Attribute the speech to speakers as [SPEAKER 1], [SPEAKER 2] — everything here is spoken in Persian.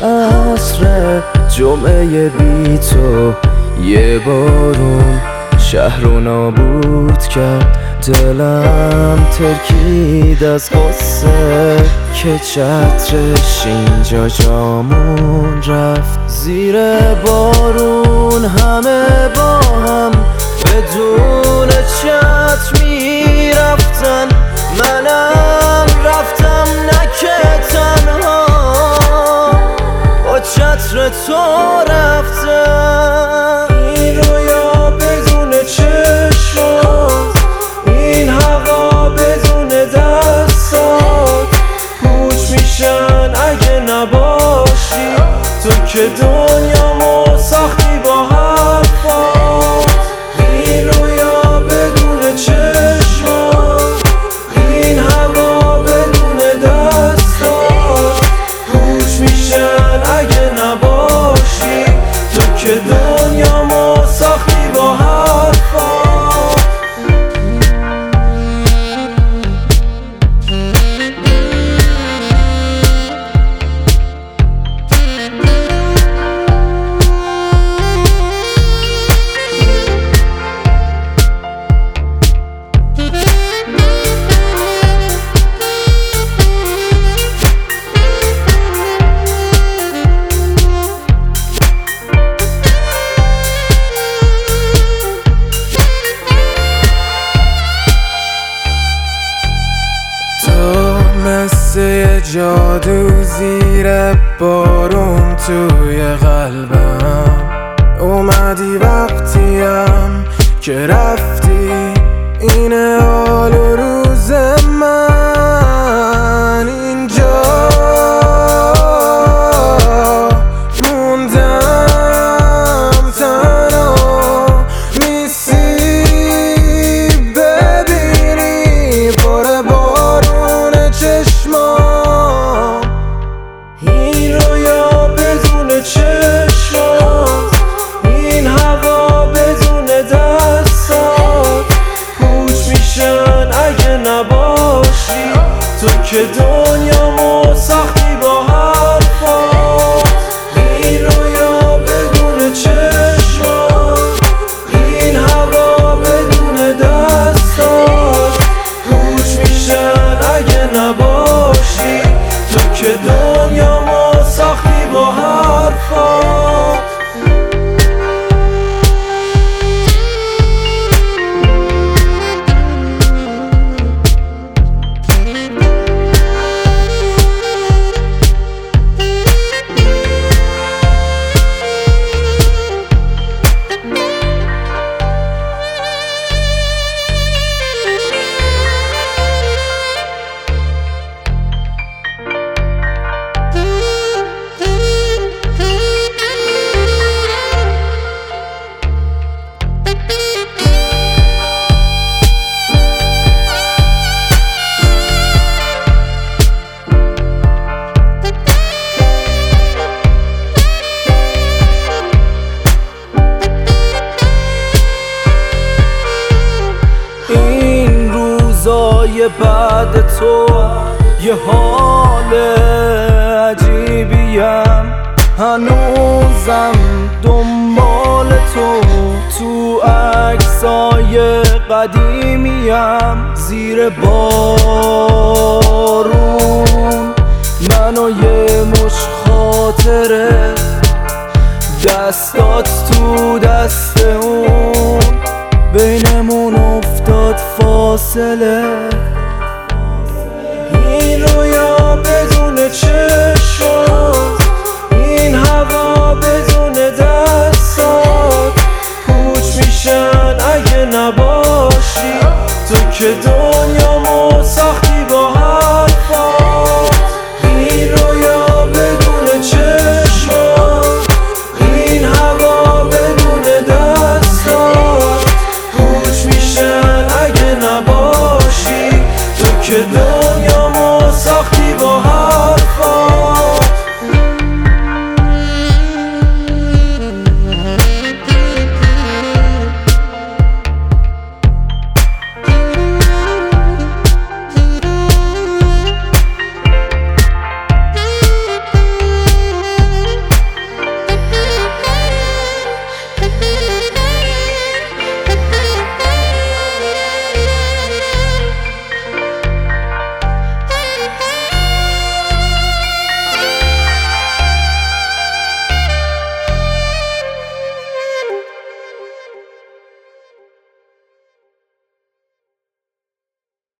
[SPEAKER 1] عصر جمعه بی تو یه بارون شهر رو نابود کرد. دلم ترکید از غصه که چترش اینجا جامون رفت. زیر بارون همه با هم بدون چتر میرفتن، منم رفتم نکه تنها با چتر تو رفتم.
[SPEAKER 2] این رویا بدون چشمات، این هوا بدون دستات پوچ میشن اگه نباشی تو که دنیامو ساختی با حرفات. این رویا بدون چشمات، این هوا بدون دستات پوچ میشن اگه نباشی تو که دنیامو ساختی با حرفات.
[SPEAKER 3] مثل جادو زیر بارون توی قلبم اومدی وقتیم که رفتی. اینه حال و روز من، اینجا موندم تنها. میسی ببینی پر بارون چشمام.
[SPEAKER 2] این رویا بدون چشمات، این هوا بدون دستات پوچ میشن اگه نباشی تو که دنیامو ساختی با حرفات. این رویا بدون چشمات، این هوا بدون دستات پوچ میشن اگه نباشی تو که دنیامو ساختی با حرفات.
[SPEAKER 1] بعد تو یه حال عجیبیم، هنوزم دنبال تو عکسای قدیمیم. زیر بارون من و یه مش خاطره، دستات تو دست اون، بینمون افتاد فاصله.
[SPEAKER 2] این رویا بدون چشمات، این هوا بدون دستات پوچ میشن اگه نباشی تو که دنیامو ساختی با حرفات. این رویا بدون چشمات، این هوا بدون دستات پوچ میشن اگه نباشی تو که